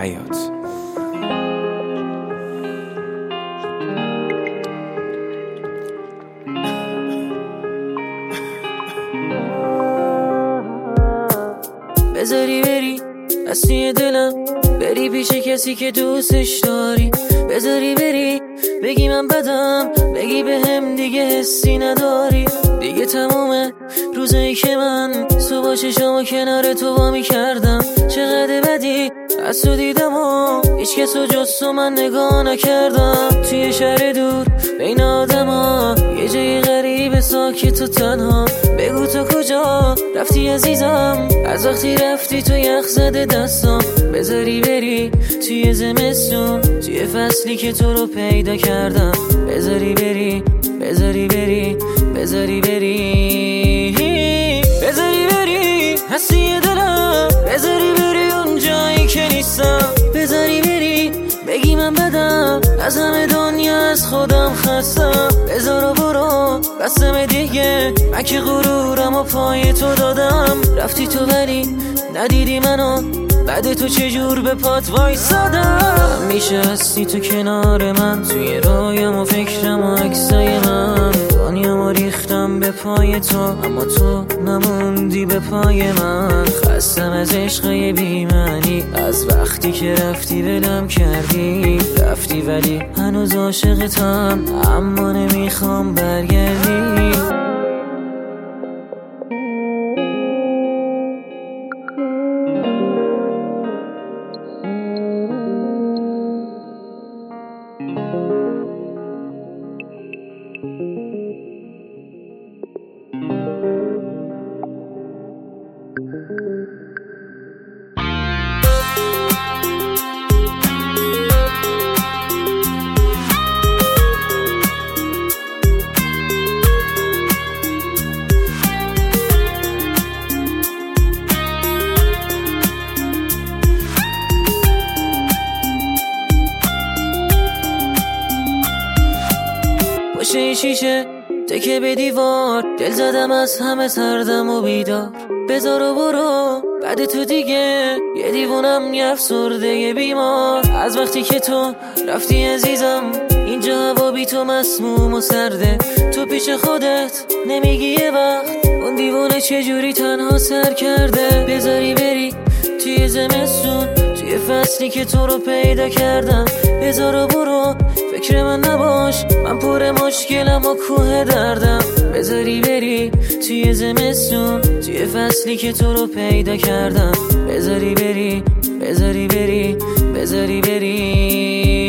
حیات. بذاری بری از توی دلم، بری پیش کسی که دوستش داری، بذاری بری بگی من بدم، بگی به هم دیگه حسی نداری. دیگه تمومه روزایی که من صبح چشامو کنار تو وا می‌کردم، چقدر بدی از تو دیدم و هیچ کس رو جز تو من نگاه نکردم. توی شهر دور بین آدما، یه جای غریب ساکت و تنها، بگو تو کجا رفتی عزیزم، از وقتی رفتی تو یخ زده دستم. بذاری بری توی زمستون، توی فصلی که تو رو پیدا کردم، بذاری بری بذاری بری بذاری بری بذاری بری هستی دلم، بذاری بری اون جایی که نیستم، بذاری بری بگی من بدم، از همه دنیا از خودم خستم. بذار برو بسم دیگه، من که غرورم و پای تو دادم، رفتی تو ولی ندیدی منو، بعد تو چجور به پات وایسادم. میشه هستی تو کنار من، توی رویام و فکرم و عکسای من، دنیامو ریختم به پای تو اما تو نموندی به پای من. خستم از عشقای بی‌معنی، از وقتی که رفتی ولم کردی، رفتی ولی هنوز عاشقتم، اما نمیخوام برگردی. پشت شیشه تکه به دیوار، دل زدم از همه سردم و بیدار. بذار و برو بعد تو دیگه، یه دیوونم یه افسرده یه بیمار. از وقتی که تو رفتی عزیزم، اینجا هوا بی تو مسموم و سرده. تو پیش خودت نمیگی یه وقت اون دیوونه چجوری تنها سر کرده. بذاری بری توی زمستون، توی فصلی که تو رو پیدا کردم، بذار و برو فکر من نباش، من پر مشکلم و کوه دردم. بذاری بری توی زمستون، توی فصلی که تو رو پیدا کردم، بذاری بری بذاری بری بذاری بری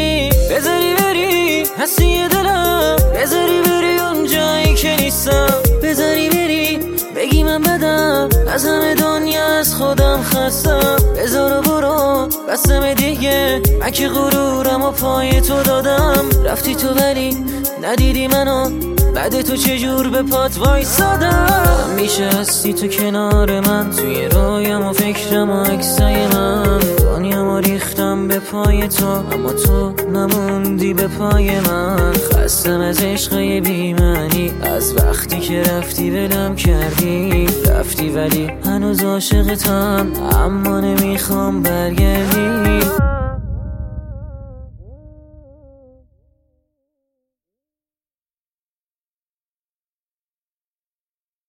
بذاری بری هستی دلم، بذاری بری اون جایی که نیستم، بذاری بری بگی من بدم، از همه دنیا از خودم خستم. بذار برو بسم دیگه، من که غرورم و پای تو دادم، رفتی تو ولی ندیدی منو، بعد تو چجور به پات وایسادم. میشه هستی تو کنار من، توی رویام و فکرم و عکسای من، دنیامو ریختم به پای تو اما تو نموندی به پای من. خستم از عشقای بی‌معنی، از وقتی که رفتی ولم کردی، رفتی ولی هنوز عاشقتم، اما نمیخوام برگردی.